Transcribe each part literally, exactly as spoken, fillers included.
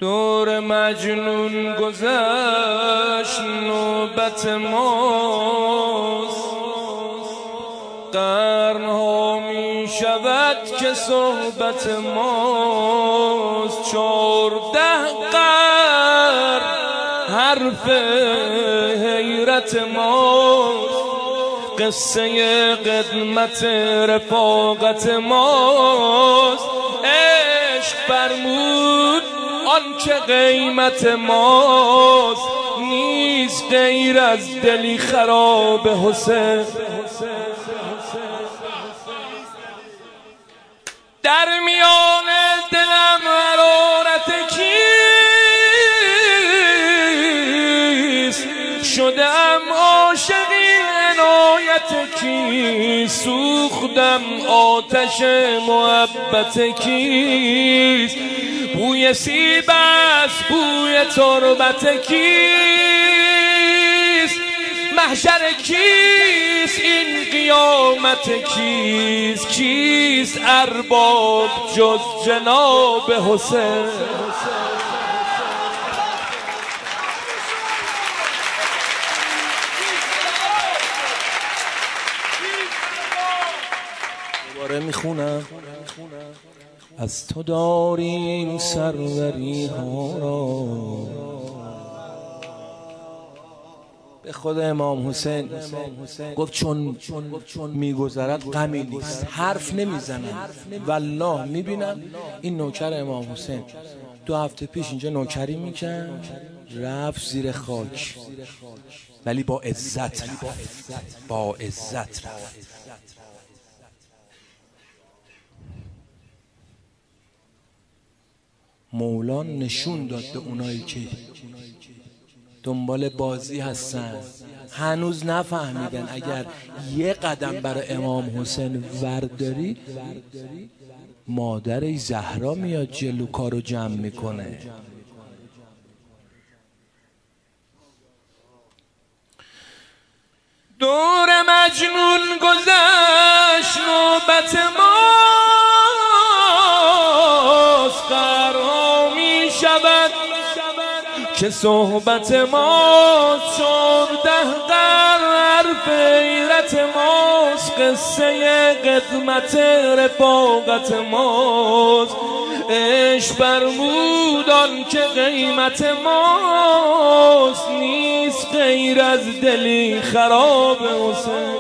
دور مجنون گذشت نوبت ماست، قرنها می شود که صحبت ماست. چارده قرن حرف حیرت ماست، قصه قدمت رفاقت ماست. عشق فرمود آن که قیمت ماست، نیست غیر از دلی خراب حسین. در میان دلم حرارت کیست، شدم عاشق این عنایت کیست، سوختم آتش محبت کیست. بوی سیب است بوی تربت کیست، محشر کیست این قیامت کیست. کیست ارباب جز جناب حسین. دوباره میخونم از تو داریم سروری ها را. به خود امام حسین گفت چون میگذرد غمی نیست، حرف نمیزنم. والله میبینم این نوکر امام حسین دو هفته پیش اینجا نوکری میکرد، رفت زیر خاک، ولی با عزت رفت، با عزت رفت. مولا نشون داد به اونایی که دنبال بازی هستن، هنوز نفهمیدن اگر یه قدم برای امام حسین ورداری، مادر زهرا میاد جلو کارو جمع میکنه. دور مجنون گذشت نوبت ماست، قرار می شود که صحبت ماست. چارده قرن حرف حیرت ماست، قصه قدمت رفاقت ماست. عشق فرمود آن که قیمت ماست، نیست غیر از دلی خراب حسین.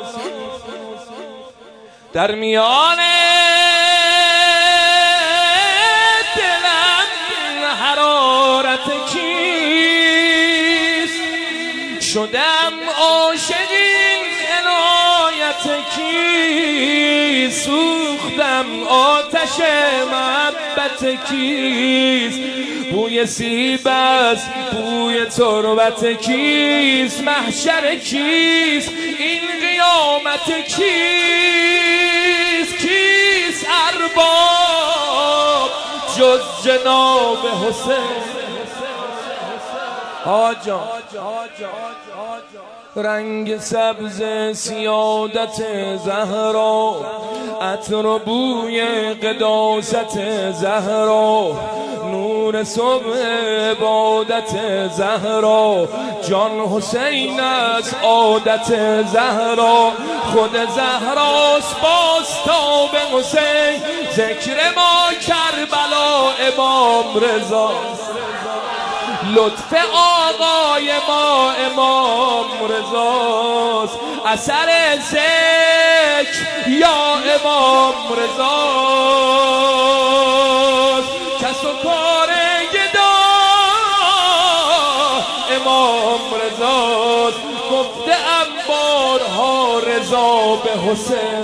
در میان دلم حرارت کیست، شدم عاشق این عنایت کیست، سوختم آتش محبت کیست. بوی سیب است بوی تربت کیست، محشر کیست این قیامت کیست. کیست ارباب جز جناب حسین. آجا رنگ سبز سیادت زهرا، عطر و بوی قداست زهرا، نور صبح عبادت زهرا، جان حسین از عادت زهرا. خود زهراست باستاب حسین، ذکر ما کربلا امام رضا، لطف آقای ما امام رضاست، اثر ذکر یا امام رضاست. کس و کار گدا امام رضاست، گفته ام بارها رضا به حسین.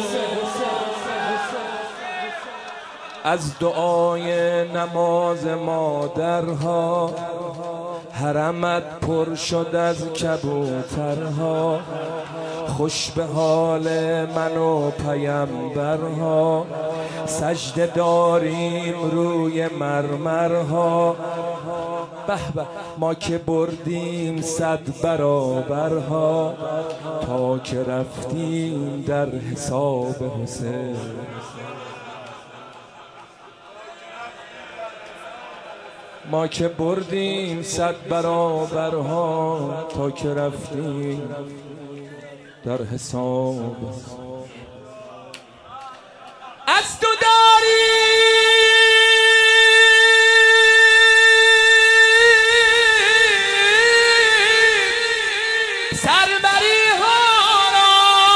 از دعای نماز مادرها حرمت پر شد از کبوترها، خوش به حال من و پیمبرها، سجده داریم روی مرمرها. به به ما که بردیم صد برابرها، تا که رفتیم در حساب حسین. ما که بردیم صد برابرها تا که رفتیم در حساب از تو داری سربری ها را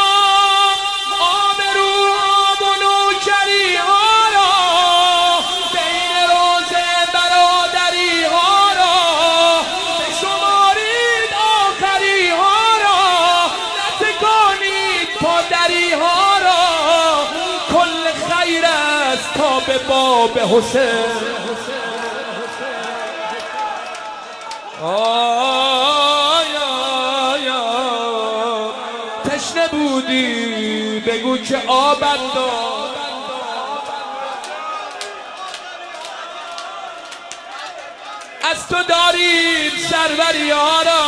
آبرو و نوکری ها را بین روز برادری ها را بشمارید آخری ها را نتکانید پادری ها را کل خیر است تا به باب حسین تشنه بودی بگو که آبت داد از تو داریم سروری ها را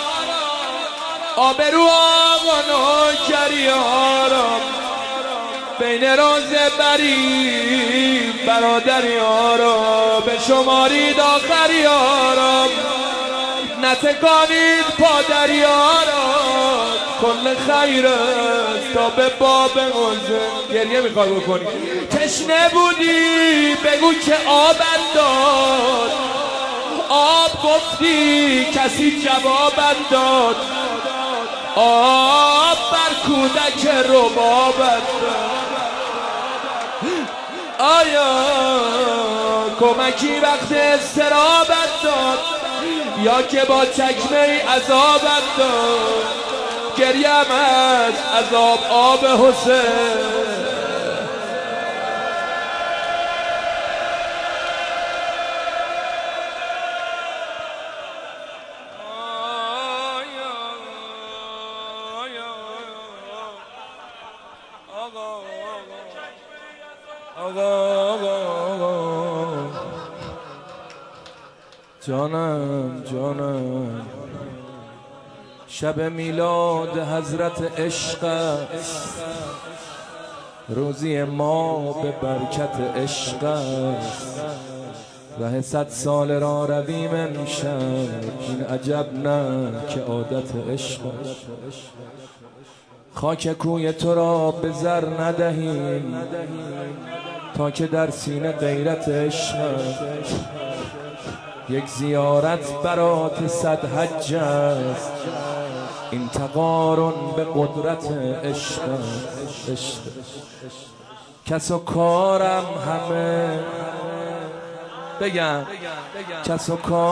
آبرو آقا نوکری ها را بین روزه بری برادری ها را به شمارید آخری ها را نتکانید پادری ها را کل خیر است تا به باب حسین گریه میخوای بکنی تشنه بودی بگو که آبت داد آب گفتی کسی جوابت داد آب بر کودک ربابت داد آیا کمکی وقت استرابت داد یا که با چکمه عذابت داد گریم از عذاب آب حسین آقا آقا جانم جانم شب میلاد حضرت عشق است روزی ما به برکت عشق است ره صد سال را رویم امشب این عجب نه که عادت عشق است خاک کوی تو را به زر ندهیم تا که در سینه غیرت عشق است یک زیارت برات صد حج است این تقارن به قدرت عشق است کس و کارم همه بگم کس و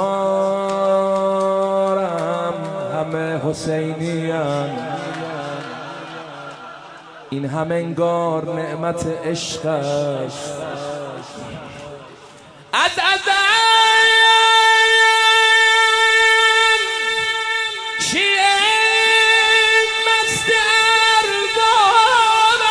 کارم همه حسینی ام این هم انگار نعمت عشق است از ازم شیعه مست ارباب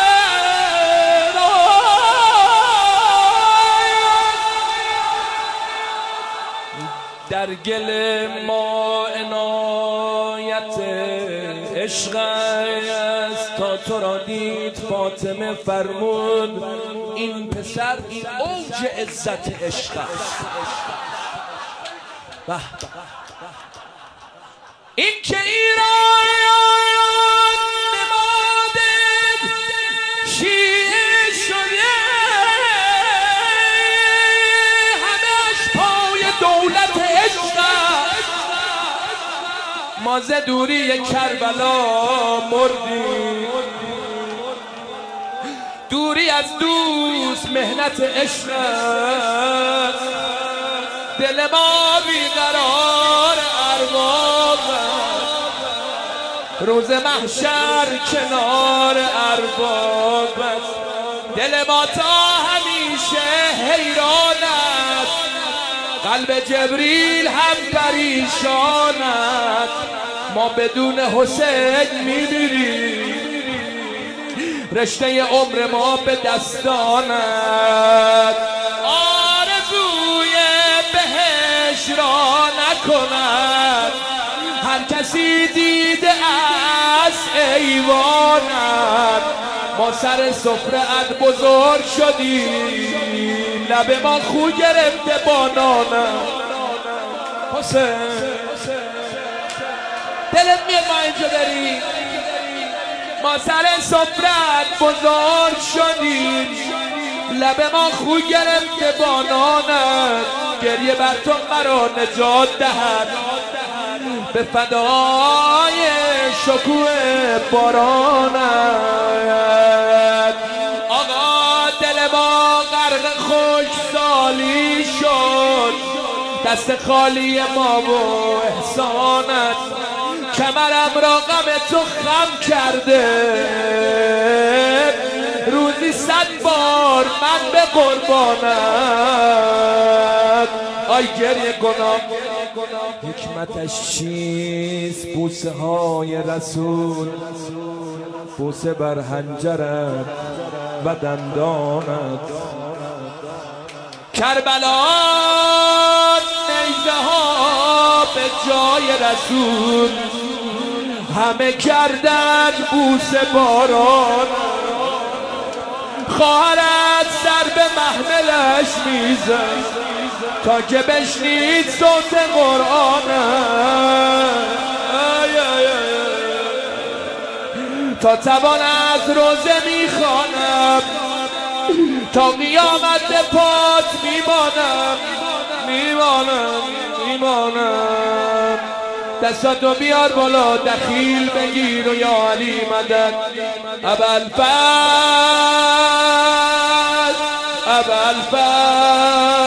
در گل ما عنایت عشق است تا تو را دید فاطمه فرمود این پسر این اوج عزت عشق است این که ایران نماد شیعه شده همش پای دولت عشق است ما ز دوری کربلا مردیم دوری از دوست مهنت عشق است دل ما بیقرار ارباب روز محشر کنار ارباب است دل ما تا همیشه حیران است قلب جبریل هم پریشان است ما بدون حسین میمیریم رشته عمر ما به دستان است آرزوی بهش را نکند هر کسی دیده از ایوانت ما سر سفره ات بزرگ شدیم لب ما خو گرفته با نانت دلت میاد ما اینجا بریم، ما سر سفرت بزرگ شدیم، لب ما خو گرفته با نانت، گریه بر تو مرا نجات دهد، به فدای شکوه بارانت. آقا دل ما غرق خشکسالی شد، دست خالی ما و احسانت، کمرم را غم تو خم کرده، روزی صد بار من به قربانت. آی گریه کنم حکمتش چیست بوسه های رسول، بوسه بر حنجرت و دندانت. کربلا نیزه ها به جای رسول، همه کردن بوسه باران، خواهرت سر به محملش میزد تا که بشنید صوت قرآنت. تا توان از روزه میخوانم، تا قیامت پات میمانم میمانم میمانم. دستاتو بیار بالا دخیل بگیر و یا علی مدد. ابوالفضل ابوالفضل